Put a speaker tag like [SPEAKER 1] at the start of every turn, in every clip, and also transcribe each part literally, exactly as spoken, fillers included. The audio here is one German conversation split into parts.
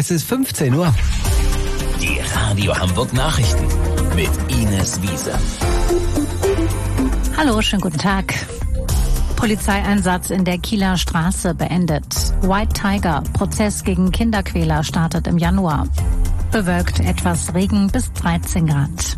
[SPEAKER 1] Es ist fünfzehn Uhr.
[SPEAKER 2] Die Radio Hamburg Nachrichten mit Ines Wiese.
[SPEAKER 3] Hallo, schönen guten Tag. Polizeieinsatz in der Kieler Straße beendet. White Tiger, Prozess gegen Kinderquäler startet im Januar. Bewölkt, etwas Regen bis dreizehn Grad.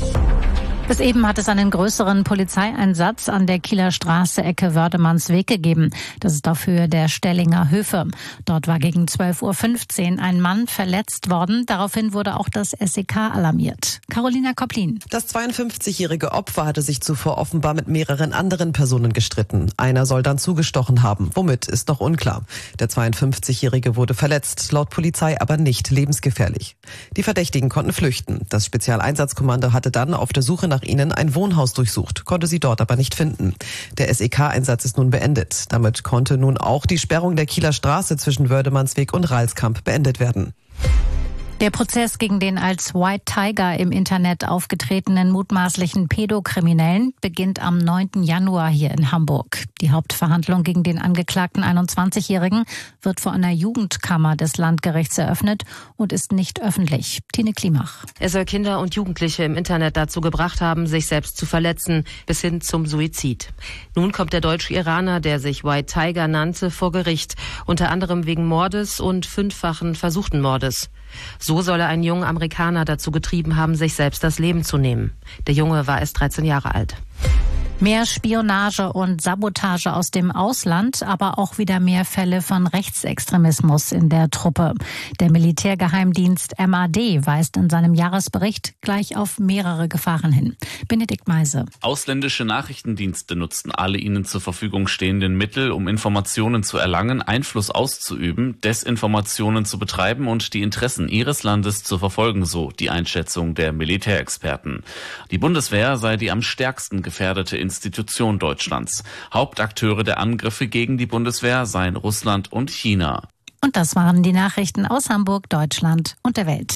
[SPEAKER 3] Bis eben hat es einen größeren Polizeieinsatz an der Kieler Straße Ecke Wördemannsweg gegeben. Das ist auf Höhe der Stellinger Höfe. Dort war gegen zwölf Uhr fünfzehn ein Mann verletzt worden. Daraufhin wurde auch das S E K alarmiert. Carolina Kopplin.
[SPEAKER 4] Das zweiundfünfzigjährige Opfer hatte sich zuvor offenbar mit mehreren anderen Personen gestritten. Einer soll dann zugestochen haben. Womit, ist noch unklar. Der zweiundfünfzigjährige wurde verletzt, laut Polizei aber nicht lebensgefährlich. Die Verdächtigen konnten flüchten. Das Spezialeinsatzkommando hatte dann auf der Suche nach ihnen ein Wohnhaus durchsucht, konnte sie dort aber nicht finden. Der S E K-Einsatz ist nun beendet. Damit konnte nun auch die Sperrung der Kieler Straße zwischen Wördemannsweg und Ralskamp beendet werden.
[SPEAKER 3] Der Prozess gegen den als White Tiger im Internet aufgetretenen mutmaßlichen Pädokriminellen beginnt am neunten Januar hier in Hamburg. Die Hauptverhandlung gegen den angeklagten einundzwanzigjährigen wird vor einer Jugendkammer des Landgerichts eröffnet und ist nicht öffentlich. Tine Klimach.
[SPEAKER 5] Er soll Kinder und Jugendliche im Internet dazu gebracht haben, sich selbst zu verletzen, bis hin zum Suizid. Nun kommt der Deutsch-Iraner, der sich White Tiger nannte, vor Gericht, unter anderem wegen Mordes und fünffachen versuchten Mordes. So soll er einen jungen Amerikaner dazu getrieben haben, sich selbst das Leben zu nehmen. Der Junge war erst dreizehn Jahre alt.
[SPEAKER 3] Mehr Spionage und Sabotage aus dem Ausland, aber auch wieder mehr Fälle von Rechtsextremismus in der Truppe. Der Militärgeheimdienst M A D weist in seinem Jahresbericht gleich auf mehrere Gefahren hin. Benedikt Meise.
[SPEAKER 6] Ausländische Nachrichtendienste nutzten alle ihnen zur Verfügung stehenden Mittel, um Informationen zu erlangen, Einfluss auszuüben, Desinformationen zu betreiben und die Interessen ihres Landes zu verfolgen, so die Einschätzung der Militärexperten. Die Bundeswehr sei die am stärksten gefährdete Institution Deutschlands. Hauptakteure der Angriffe gegen die Bundeswehr seien Russland und China.
[SPEAKER 3] Und das waren die Nachrichten aus Hamburg, Deutschland und der Welt.